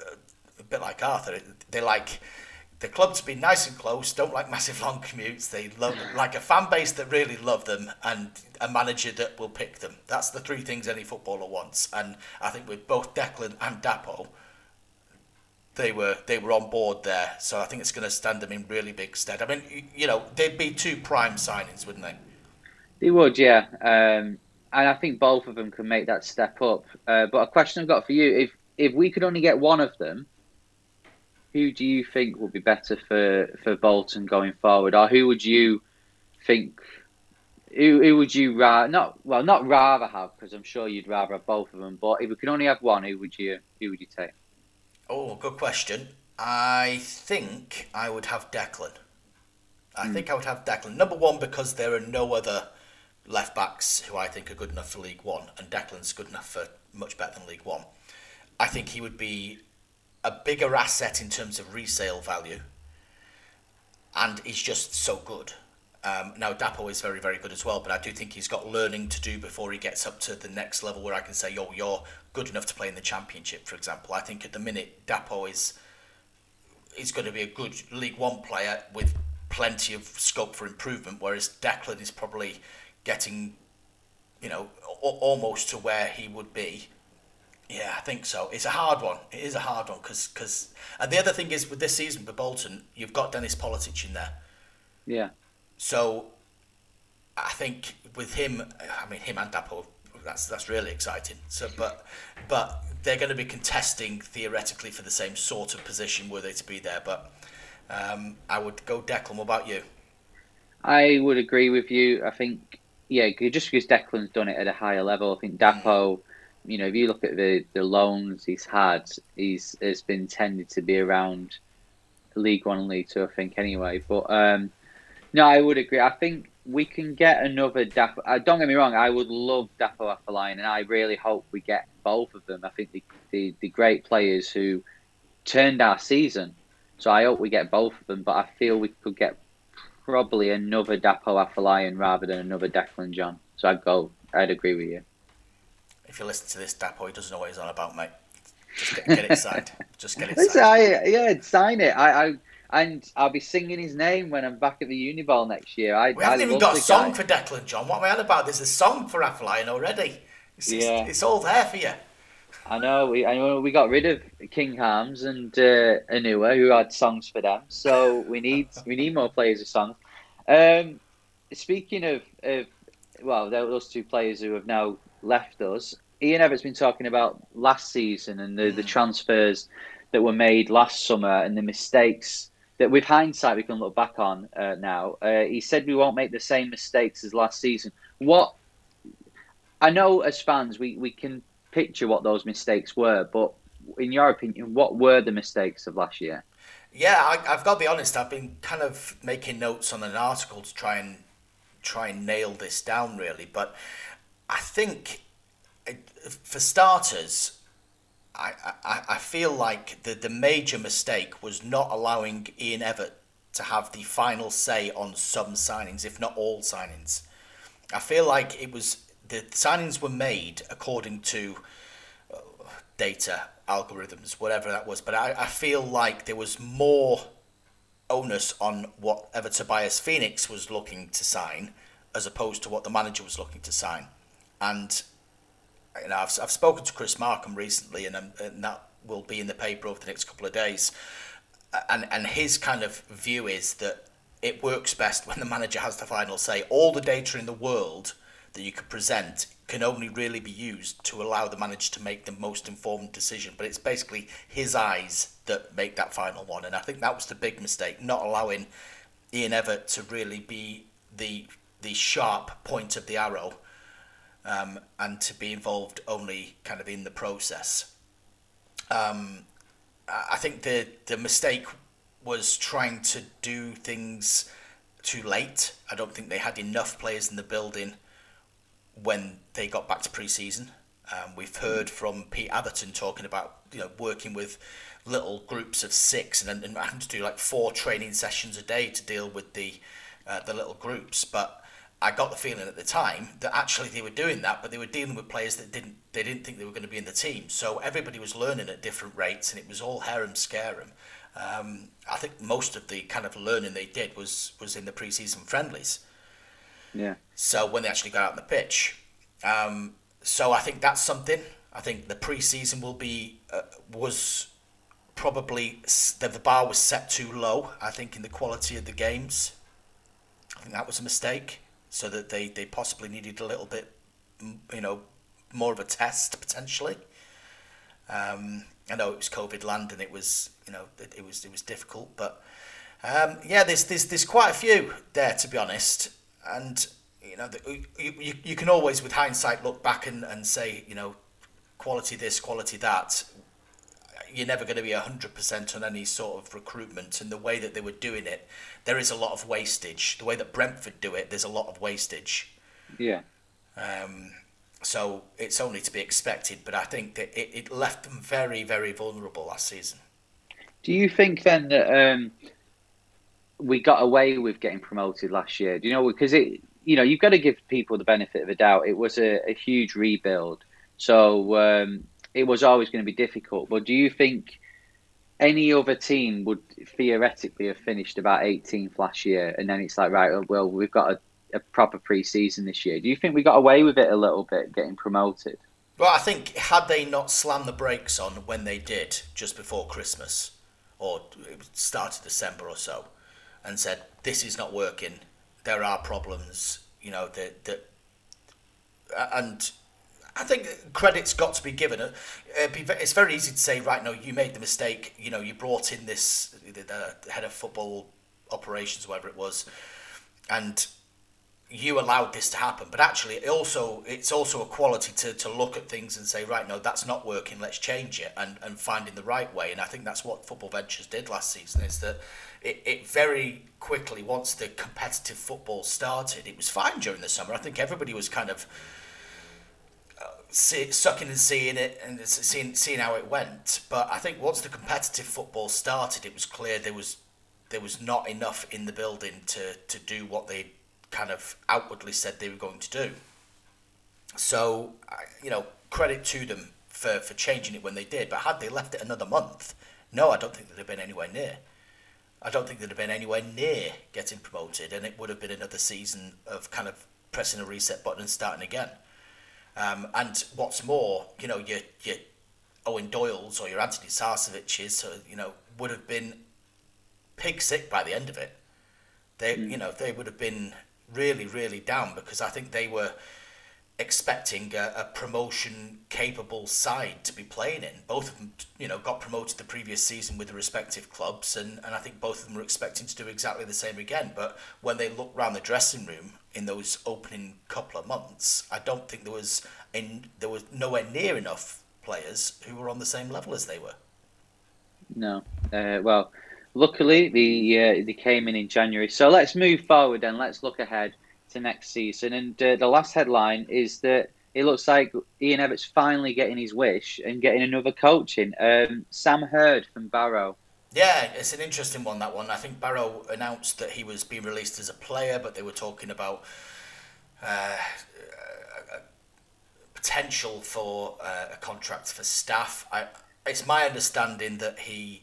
[SPEAKER 3] a bit like Arthur. They like the club to be nice and close. Don't like massive long commutes. They love like a fan base that really love them, and a manager that will pick them. That's the three things any footballer wants. And I think with both Declan and Dapo, they were on board there, so I think it's going to stand them in really big stead. I mean, they'd be two prime signings, wouldn't they?
[SPEAKER 4] They would, yeah. And I think both of them can make that step up. But a question I've got for you: if we could only get one of them, who do you think would be better for Bolton going forward, or who would you think? Who would you not rather have? Because I'm sure you'd rather have both of them. But if we could only have one, who would you take?
[SPEAKER 3] Oh, good question. I think I would have Declan. I think I would have Declan. Number one, because there are no other left backs who I think are good enough for League One, and Declan's good enough for much better than League One. I think he would be a bigger asset in terms of resale value, and he's just so good. Now, Dapo is very, very good as well, but I do think he's got learning to do before he gets up to the next level where I can say, you're good enough to play in the Championship, for example. I think at the minute, Dapo is going to be a good League One player with plenty of scope for improvement, whereas Declan is probably getting, almost to where he would be. Yeah, I think so. It's a hard one. It is a hard one because and the other thing is with this season for Bolton, you've got Dennis Politic in there.
[SPEAKER 4] Yeah.
[SPEAKER 3] So I think with him and Dapo, that's really exciting. So, but they're going to be contesting theoretically for the same sort of position were they to be there. But I would go Declan. What about you?
[SPEAKER 4] I would agree with you. I think, just because Declan's done it at a higher level, I think Dapo, if you look at the loans he's had, has been tended to be around League One and League Two, I think, anyway. But no, I would agree. I think we can get another Dapo. Don't get me wrong, I would love Dapo Afolayan, and I really hope we get both of them. I think the great players who turned our season. So I hope we get both of them, but I feel we could get probably another Dapo Afolayan rather than another Declan John. So I'd agree with you.
[SPEAKER 3] If you listen to this, Dapo, he doesn't know what he's on about, mate. Just get it signed. Just get it signed.
[SPEAKER 4] Sign it. And I'll be singing his name when I'm back at the Uniball next year.
[SPEAKER 3] We haven't even got a song for Declan, John. What am I on about? There's a song for Afolayan already. It's all there for you.
[SPEAKER 4] I know we got rid of King Harms and Anua, who had songs for them. So we need more players with songs. Speaking of those two players who have now left us, Ian Everett's been talking about last season and the transfers that were made last summer and the mistakes that, with hindsight, we can look back on now. He said we won't make the same mistakes as last season. What I know as fans, we can picture what those mistakes were, but in your opinion, what were the mistakes of last year?
[SPEAKER 3] Yeah, I've got to be honest. I've been kind of making notes on an article to try and nail this down, really. But I think, for starters, I feel like the major mistake was not allowing Ian Evatt to have the final say on some signings, if not all signings. I feel like it was the signings were made according to data, algorithms, whatever that was. But I feel like there was more onus on whatever Tobias Phoenix was looking to sign as opposed to what the manager was looking to sign. And I've spoken to Chris Markham recently, and that will be in the paper over the next couple of days. And his kind of view is that it works best when the manager has the final say. All the data in the world that you could present can only really be used to allow the manager to make the most informed decision. But it's basically his eyes that make that final one. And I think that was the big mistake, not allowing Ian Evatt to really be the sharp point of the arrow, and to be involved only kind of in the process. I think the mistake was trying to do things too late. I don't think they had enough players in the building when they got back to pre-season. We've heard from Pete Atherton talking about working with little groups of 6 and having to do like 4 training sessions a day to deal with the little groups. But I got the feeling at the time that actually they were doing that, but they were dealing with players that they didn't think they were going to be in the team. So everybody was learning at different rates, and it was all harem scarum. I think most of the kind of learning they did was in the pre-season friendlies.
[SPEAKER 4] Yeah. So
[SPEAKER 3] when they actually got out on the pitch, so I think that's something. I think the pre-season was probably the bar was set too low. I think in the quality of the games, I think that was a mistake. So that they possibly needed a little bit, more of a test potentially. I know it was COVID land and it was difficult, but there's quite a few there, to be honest. And you can always, with hindsight, look back and say, quality this, quality that. You're never going to be 100% on any sort of recruitment, and the way that they were doing it, there is a lot of wastage. The way that Brentford do it, there's a lot of wastage.
[SPEAKER 4] Yeah.
[SPEAKER 3] So it's only to be expected, but I think that it left them very, very vulnerable last season.
[SPEAKER 4] Do you think then that we got away with getting promoted last year? Do you know, because you've got to give people the benefit of the doubt. It was a huge rebuild, so it was always going to be difficult. But do you think any other team would theoretically have finished about 18th last year, and then it's like, right, well, we've got a proper pre-season this year? Do you think we got away with it a little bit, getting promoted?
[SPEAKER 3] Well, I think had they not slammed the brakes on when they did just before Christmas, or start of December or so, and said, this is not working, there are problems, and I think credit's got to be given. It's very easy to say, right, no, you made the mistake. You brought in this the head of football operations, whatever it was, and you allowed this to happen. But actually, it's also a quality to look at things and say, right, no, that's not working. Let's change it and finding the right way. And I think that's what Football Ventures did last season. Is that it very quickly, once the competitive football started, it was fine during the summer. I think everybody was kind of sucking and seeing it and seeing how it went. But I think once the competitive football started, it was clear there was not enough in the building to do what they kind of outwardly said they were going to do. So credit to them for changing it when they did. But had they left it another month, no, I don't think they'd have been anywhere near. I don't think they'd have been anywhere near getting promoted, and it would have been another season of kind of pressing a reset button and starting again. And what's more, your Owen Doyle's or your Anthony Sarcevic's, would have been pig sick by the end of it. They would have been really, really down, because I think they were expecting a promotion-capable side to be playing in. Both of them, got promoted the previous season with the respective clubs, and I think both of them were expecting to do exactly the same again. But when they looked round the dressing room in those opening couple of months, I don't think there was nowhere near enough players who were on the same level as they were.
[SPEAKER 4] No. Well, luckily they came in January. So let's move forward and let's look ahead to next season. And the last headline is that it looks like Ian Evatt's finally getting his wish and getting another coach in. Sam Hurd from Barrow.
[SPEAKER 3] Yeah, it's an interesting one, that one. I think Barrow announced that he was being released as a player, but they were talking about potential for a contract for staff. It's my understanding that he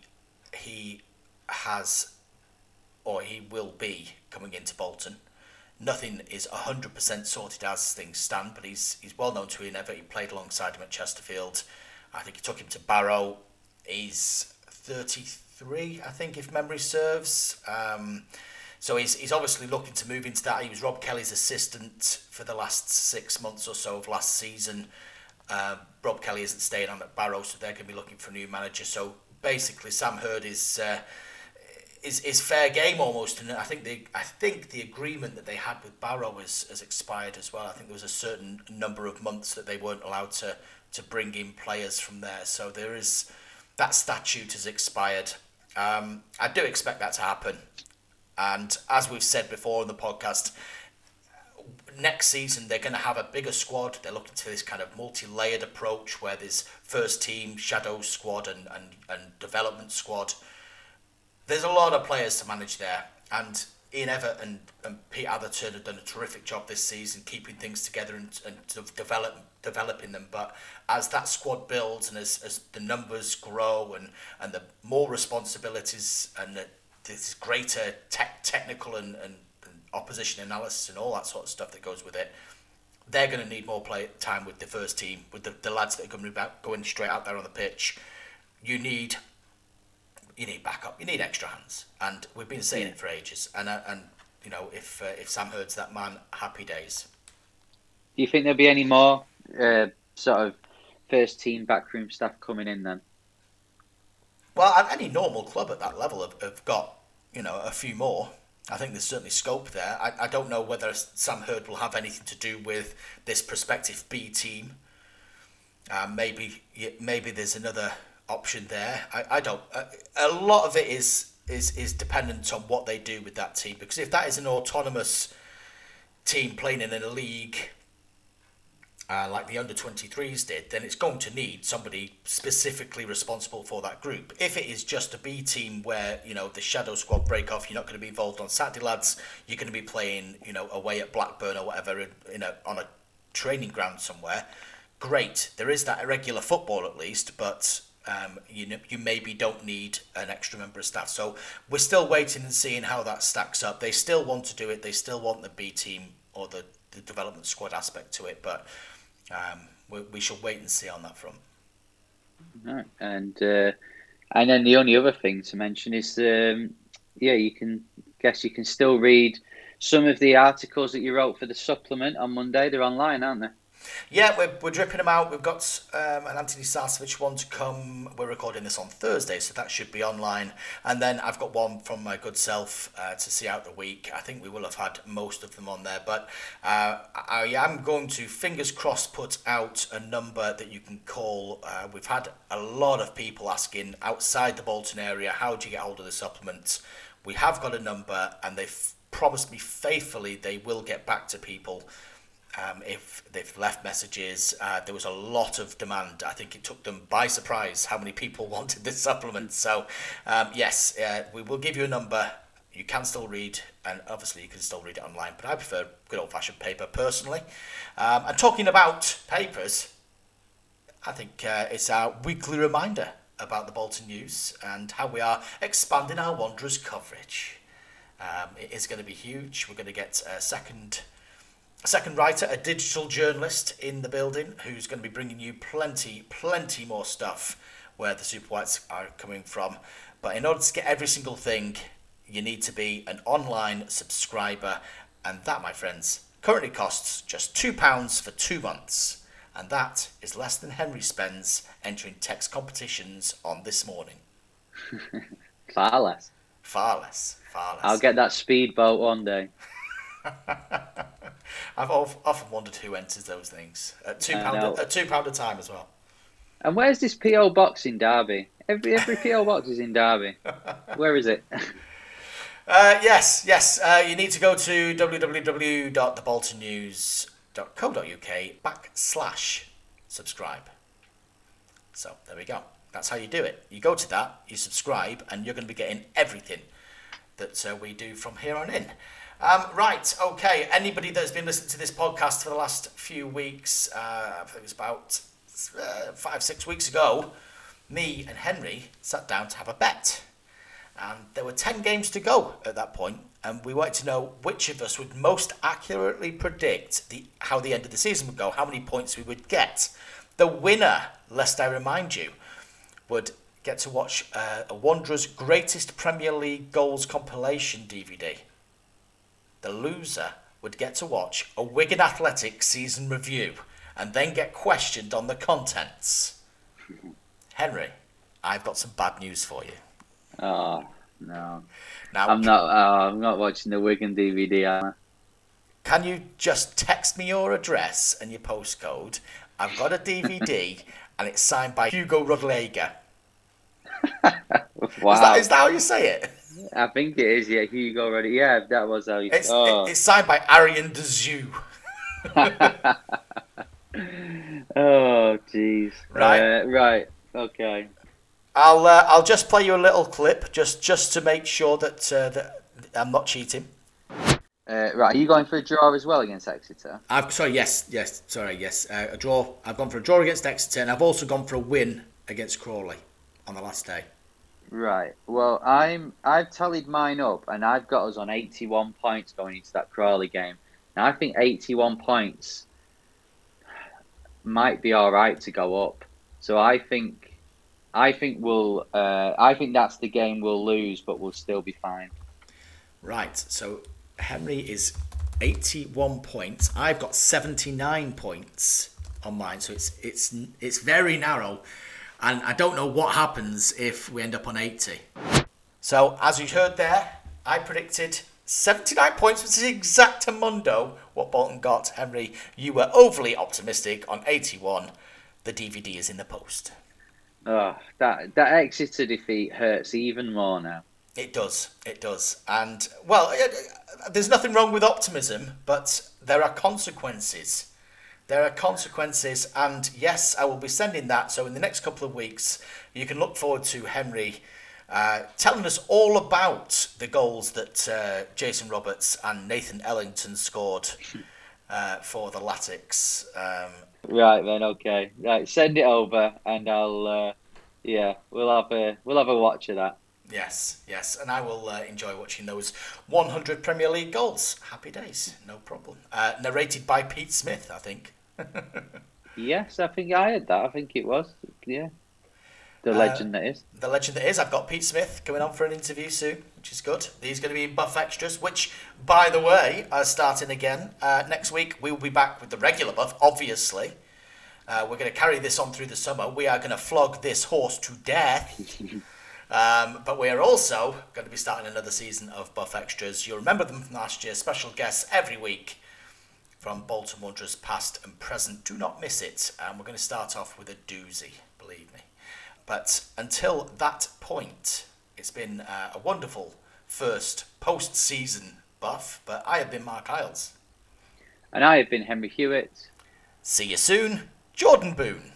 [SPEAKER 3] has, or he will be, coming into Bolton. Nothing is 100% sorted as things stand, but he's well known to Ian Evatt. He played alongside him at Chesterfield. I think he took him to Barrow. He's 33, I think, if memory serves. So he's obviously looking to move into that. He was Rob Kelly's assistant for the last 6 months or so of last season. Rob Kelly isn't staying on at Barrow, so they're going to be looking for a new manager. So basically, Sam Hurd is fair game almost, and I think the agreement that they had with Barrow has expired as well. I think there was a certain number of months that they weren't allowed to bring in players from there. So that statute has expired. I do expect that to happen, and as we've said before in the podcast, next season they're going to have a bigger squad. They're looking to this kind of multi-layered approach where there's first team, shadow squad, and development squad. There's a lot of players to manage there, and Ian Evatt and Pete Atherton have done a terrific job this season keeping things together and developing them. But as that squad builds and as the numbers grow and the more responsibilities and this greater technical and opposition analysis and all that sort of stuff that goes with it, they're going to need more play time with the first team, with the lads that are going to be going straight out there on the pitch. You need backup. You need extra hands, and we've been saying it for ages. And if Sam Hurd's that man, happy days.
[SPEAKER 4] Do you think there'll be any more sort of first team backroom staff coming in then?
[SPEAKER 3] Well, any normal club at that level have got a few more. I think there's certainly scope there. I don't know whether Sam Hurd will have anything to do with this prospective B team. Maybe there's another option there. I don't. A lot of it is dependent on what they do with that team, because if that is an autonomous team playing in a league like the under-23s did, then it's going to need somebody specifically responsible for that group. If it is just a B team where the shadow squad break off, you're not going to be involved on Saturday, lads. You're going to be playing away at Blackburn or whatever on a training ground somewhere. Great, there is that irregular football at least, but you maybe don't need an extra member of staff. So we're still waiting and seeing how that stacks up. They still want to do it. They still want the B team or the development squad aspect to it, but we shall wait and see on that front.
[SPEAKER 4] Right. And then the only other thing to mention is you can still read some of the articles that you wrote for the supplement on Monday. They're online, aren't they?
[SPEAKER 3] Yeah, we're dripping them out. We've got an Anthony Sarcevic one to come. We're recording this on Thursday, so that should be online. And then I've got one from my good self to see out the week. I think we will have had most of them on there. But I am going to, fingers crossed, put out a number that you can call. We've had a lot of people asking outside the Bolton area, how do you get hold of the supplement? We have got a number, and they've promised me faithfully they will get back to people. If they've left messages. There was a lot of demand. I think it took them by surprise how many people wanted this supplement. So, yes, we will give you a number. You can still read, and obviously you can still read it online, but I prefer good old-fashioned paper personally. And talking about papers, I think it's our weekly reminder about the Bolton News and how we are expanding our Wanderers coverage. It is going to be huge. We're going to get a second writer, a digital journalist in the building who's going to be bringing you plenty more stuff where the Super Whites are coming from. But in order to get every single thing, you need to be an online subscriber. And that, my friends, currently costs just £2 for 2 months. And that is less than Henry spends entering text competitions on This Morning.
[SPEAKER 4] Far less.
[SPEAKER 3] Far less.
[SPEAKER 4] I'll get that speedboat one day.
[SPEAKER 3] I've often wondered who enters those things. At £2 a time as well.
[SPEAKER 4] And where's this PO box in Derby? Every PO box is in Derby. Where is it?
[SPEAKER 3] Yes. You need to go to www.theboltonnews.co.uk/subscribe. So there we go. That's how you do it. You go to that, you subscribe, and you're going to be getting everything that we do from here on in. Right, okay. Anybody that's been listening to this podcast for the last few weeks, I think it was about 5-6 weeks ago, me and Henry sat down to have a bet. And there were 10 games to go at that point, and we wanted to know which of us would most accurately predict how the end of the season would go, how many points we would get. The winner, lest I remind you, would get to watch a Wanderers' greatest Premier League goals compilation DVD. The loser would get to watch a Wigan Athletic season review and then get questioned on the contents. Henry, I've got some bad news for you.
[SPEAKER 4] Oh, no.
[SPEAKER 3] Now,
[SPEAKER 4] I'm not watching the Wigan DVD, am I?
[SPEAKER 3] Can you just text me your address and your postcode? I've got a DVD and it's signed by Hugo Rodallega.
[SPEAKER 4] Wow.
[SPEAKER 3] Is that how you say it?
[SPEAKER 4] I think it is, yeah. Hugo already. Yeah, that was how you.
[SPEAKER 3] It's signed by Arian Dezu.
[SPEAKER 4] Oh, jeez. Right. Okay.
[SPEAKER 3] I'll just play you a little clip just to make sure that I'm not cheating.
[SPEAKER 4] Right, are you going for a draw as well against Exeter?
[SPEAKER 3] Yes. A draw. I've gone for a draw against Exeter, and I've also gone for a win against Crawley on the last day.
[SPEAKER 4] Right. Well, I've tallied mine up, and I've got us on 81 points going into that Crawley game. Now, I think 81 points might be all right to go up. So I think we'll. I think that's the game we'll lose, but we'll still be fine.
[SPEAKER 3] Right. So Henry is 81 points. I've got 79 points on mine. So it's very narrow. And I don't know what happens if we end up on 80. So, as you heard there, I predicted 79 points, which is exactamundo what Bolton got. Henry, you were overly optimistic on 81. The DVD is in the post.
[SPEAKER 4] Oh, that Exeter defeat hurts even more now.
[SPEAKER 3] It does. And, well, there's nothing wrong with optimism, but there are consequences. And yes, I will be sending that. So in the next couple of weeks, you can look forward to Henry telling us all about the goals that Jason Roberts and Nathan Ellington scored for the Latics.
[SPEAKER 4] Right then, okay. Right, send it over, and I'll we'll have a watch of that.
[SPEAKER 3] Yes, and I will enjoy watching those 100 Premier League goals. Happy days, no problem. Narrated by Pete Smith, I think.
[SPEAKER 4] Yes, I think I heard that. I think it was. Yeah. The legend that is.
[SPEAKER 3] The legend that is. I've got Pete Smith coming on for an interview soon, which is good. He's going to be in Buff Extras, which, by the way, are starting again. Next week, we will be back with the regular Buff, obviously. We're going to carry this on through the summer. We are going to flog this horse to death. But we are also going to be starting another season of Buff Extras. You'll remember them from last year. Special guests every week from Bolton Wanderers past and present. Do not miss it. And we're going to start off with a doozy, believe me. But until that point, it's been a wonderful first post-season Buff. But I have been Mark Isles.
[SPEAKER 4] And I have been Henry Hewitt.
[SPEAKER 3] See you soon, Jordan Boone.